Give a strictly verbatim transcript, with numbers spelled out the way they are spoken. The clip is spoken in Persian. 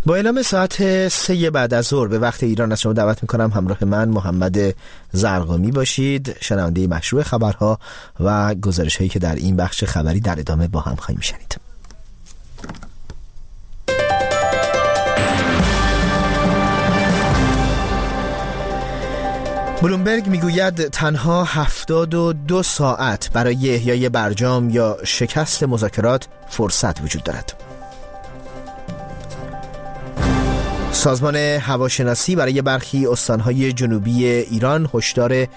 با اعلام ساعت سه بعد از ظهر به وقت ایران از شما دعوت میکنم همراه من محمد زرقامی باشید، شنونده مشروع خبرها و گزارش هایی که در این بخش خبری در ادامه با هم خواهیم شنید. بلومبرگ میگوید تنها هفتاد و دو ساعت برای احیای برجام یا شکست مذاکرات فرصت وجود دارد. سازمان هواشناسی برای برخی استانهای جنوبی ایران هشدار